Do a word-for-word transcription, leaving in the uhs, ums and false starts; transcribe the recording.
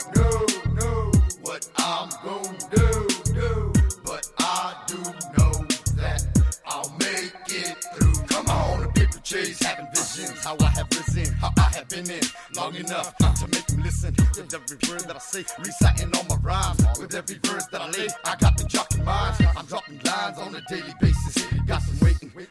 know, know what I'm gon' do, do. But I do know that I'll make it through. Come on, a paper chase, having visions, how I have risen, how I have been in long enough to make them listen. With every word that I say, reciting all my rhymes. With every verse that I lay, I got the jock in mind. I'm dropping lines on a daily basis. Got them waiting